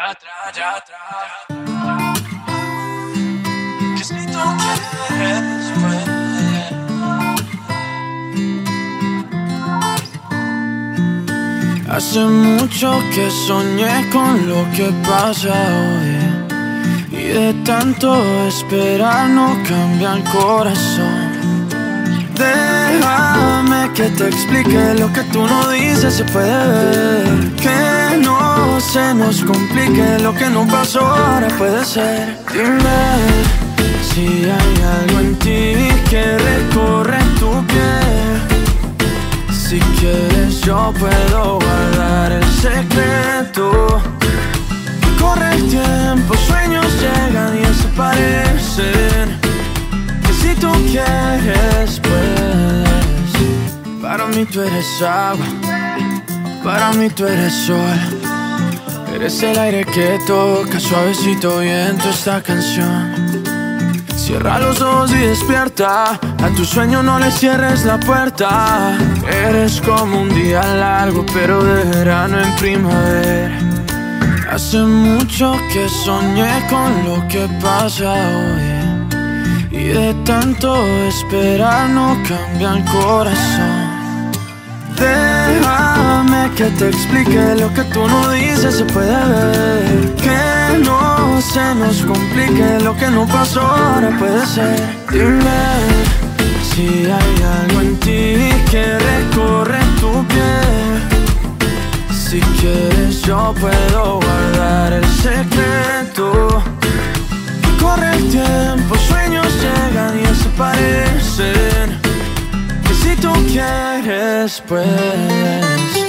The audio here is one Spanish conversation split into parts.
Que si tú quieres, pues. Hace mucho que soñé con lo que pasa hoy, y de tanto esperar no cambia el corazón. Déjame que te explique lo que tú no dices, se puede ver. Que no se nos complique, lo que no pasó ahora puede ser. Dime si hay algo en ti que recorre tu piel. Si quieres yo puedo guardar el secreto. Corre el tiempo, sueños llegan y desaparecen. Que si tú quieres puedes. Para mí tú eres agua, para mí tú eres sol. Eres el aire que toca suavecito viento esta canción. Cierra los ojos y despierta, a tu sueño no le cierres la puerta. Eres como un día largo pero de verano en primavera. Hace mucho que soñé con lo que pasa hoy, y de tanto esperar no cambia el corazón. Déjame que te explique lo que tú no dices, se puede ver. Que no se nos complique, lo que no pasó ahora puede ser. Dime si hay algo en ti que recorre tu piel. Si quieres yo puedo guardar el secreto. Corre el tiempo, sueños llegan y desaparecen. Que si tú quieres puedes.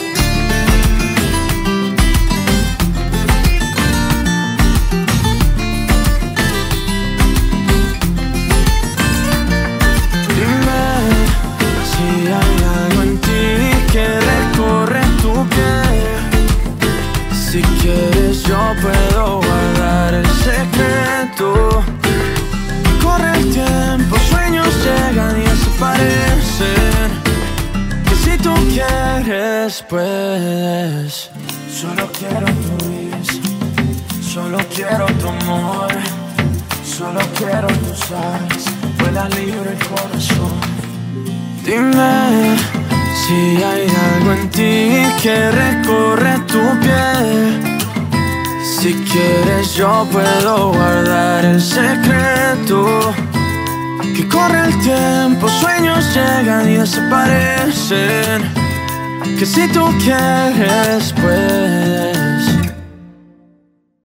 Si quieres yo puedo guardar el secreto. Corre el tiempo, sueños llegan y desaparecen. Que si tú quieres puedes. Solo quiero tu risa, solo quiero tu amor. Solo quiero tus alas, vuela libre el corazón. Dime si hay algo en ti que recorre tu piel. Si quieres yo puedo guardar el secreto. Que corre el tiempo, sueños llegan y desaparecen. Que si tú quieres puedes.